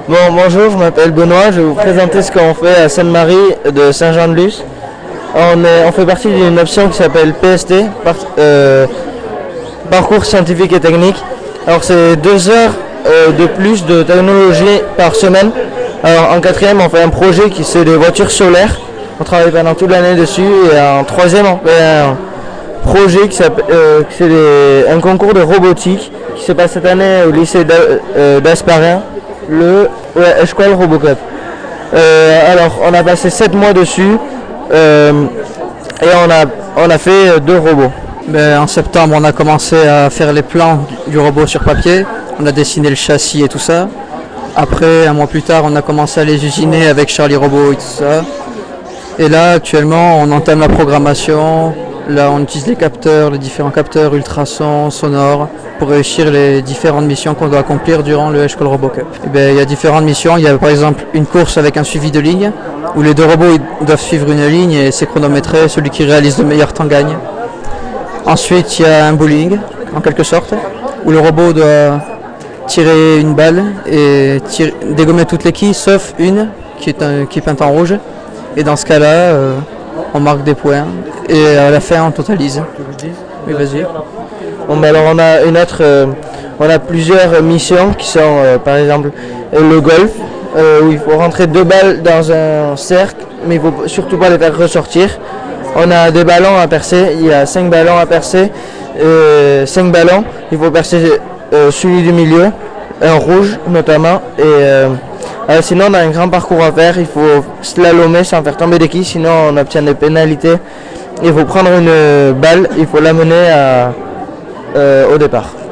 Bon, bonjour, je m'appelle Benoît, je vais vous présenter ce qu'on fait à Sainte-Marie de Saint-Jean-de-Luz. On fait partie d'une option qui s'appelle PST, Parcours Scientifique et Technique. Alors c'est 2 heures de plus de technologie par semaine. Alors en quatrième, on fait un projet qui c'est des voitures solaires. On travaille pendant toute l'année dessus. Et en troisième, on fait un projet qui s'appelle un concours de robotique qui se passe cette année au lycée d'Asparin, École Robocup. Alors on a passé 7 mois dessus et on a fait 2 robots. En septembre, on a commencé à faire les plans du robot sur papier. On a dessiné le châssis et tout ça. Après, un mois plus tard, on a commencé à les usiner avec Charlie Robot et tout ça. Et là, actuellement, on entame la programmation. Là, on utilise les différents capteurs ultrasons, sonores, pour réussir les différentes missions qu'on doit accomplir durant le École Robocup. Il y a différentes missions. Il y a par exemple une course avec un suivi de ligne, où les 2 robots doivent suivre une ligne et c'est chronométré. Celui qui réalise le meilleur temps gagne. Ensuite, il y a un bowling, en quelque sorte, où le robot doit tirer une balle et dégommer toutes les quilles, sauf une qui est peinte en rouge. Et dans ce cas-là, on marque des points et à la fin, on totalise. Oui, vas-y. Bon, alors on a plusieurs missions qui sont, par exemple, le golf, où il faut rentrer 2 balles dans un cercle, mais il ne faut surtout pas les faire ressortir. On a des ballons à percer, il y a 5 ballons à percer, 5 ballons, il faut percer celui du milieu, un rouge notamment, et sinon on a un grand parcours à faire, il faut slalomer sans faire tomber des quilles, sinon on obtient des pénalités. Il faut prendre une balle, il faut l'amener au départ.